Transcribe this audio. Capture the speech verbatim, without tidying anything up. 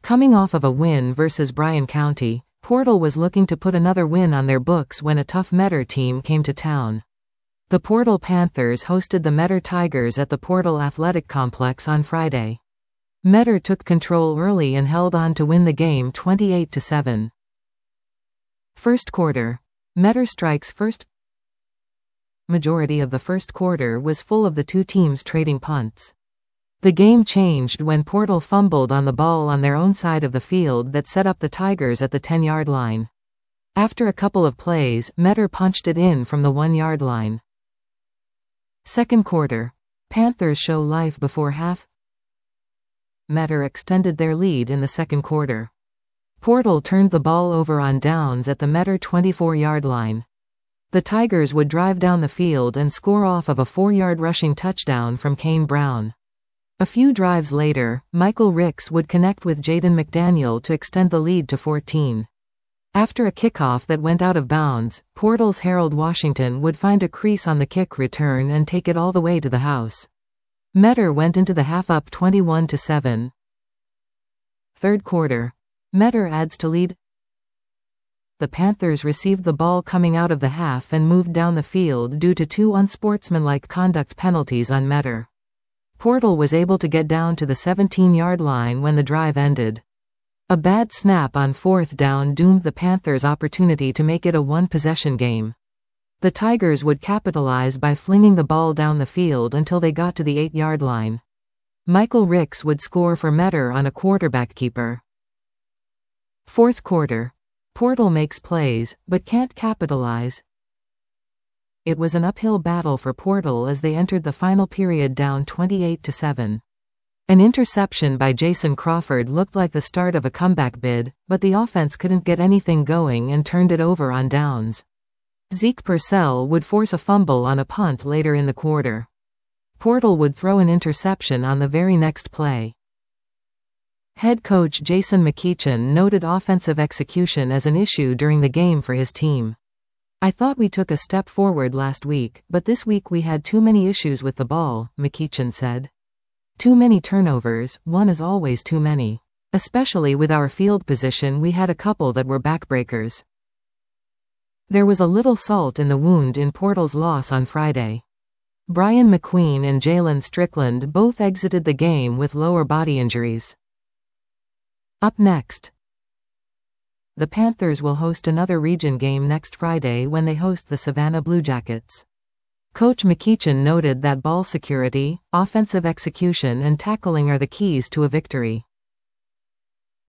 Coming off of a win versus Bryan County, Portal was looking to put another win on their books when a tough Metter team came to town. The Portal Panthers hosted the Metter Tigers at the Portal Athletic Complex on Friday. Metter took control early and held on to win the game twenty-eight to seven. First quarter. Metter strikes first. Majority of the first quarter was full of the two teams trading punts. The game changed when Portal fumbled on the ball on their own side of the field that set up the Tigers at the ten-yard line. After a couple of plays, Metter punched it in from the one-yard line. Second quarter. Panthers show life before half. Metter extended their lead in the second quarter. Portal turned the ball over on downs at the Metter twenty-four-yard line. The Tigers would drive down the field and score off of a four-yard rushing touchdown from Kane Brown. A few drives later, Michael Ricks would connect with Jaden McDaniel to extend the lead to fourteen. After a kickoff that went out of bounds, Portal's Harold Washington would find a crease on the kick return and take it all the way to the house. Metter went into the half up twenty-one to seven. Third quarter. Metter adds to lead. The Panthers received the ball coming out of the half and moved down the field due to two unsportsmanlike conduct penalties on Metter. Portal was able to get down to the seventeen-yard line when the drive ended. A bad snap on fourth down doomed the Panthers' opportunity to make it a one-possession game. The Tigers would capitalize by flinging the ball down the field until they got to the eight-yard line. Michael Ricks would score for Metter on a quarterback keeper. Fourth quarter. Portal makes plays, but can't capitalize. It was an uphill battle for Portal as they entered the final period down twenty-eight to seven. An interception by Jason Crawford looked like the start of a comeback bid, but the offense couldn't get anything going and turned it over on downs. Zeke Purcell would force a fumble on a punt later in the quarter. Portal would throw an interception on the very next play. Head coach Jason McEachin noted offensive execution as an issue during the game for his team. "I thought we took a step forward last week, but this week we had too many issues with the ball," McEachin said. "Too many turnovers, one is always too many. Especially with our field position, we had a couple that were backbreakers." There was a little salt in the wound in Portal's loss on Friday. Brian McQueen and Jalen Strickland both exited the game with lower body injuries. Up next. The Panthers will host another region game next Friday when they host the Savannah Blue Jackets. Coach McEachin noted that ball security, offensive execution and tackling are the keys to a victory.